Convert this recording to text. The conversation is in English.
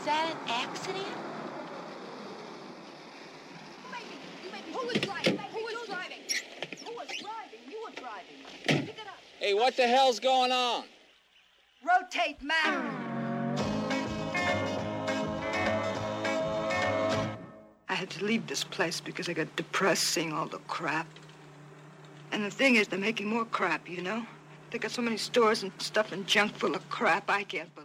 Was that an accident? Who was driving? Who was driving? Who was driving? You were driving. Pick it up. Hey, what the hell's going on? Rotate, man. I had to leave this place because I got depressed seeing all the crap. And the thing is, they're making more crap, you know? They got so many stores and stuff and junk full of crap, I can't believe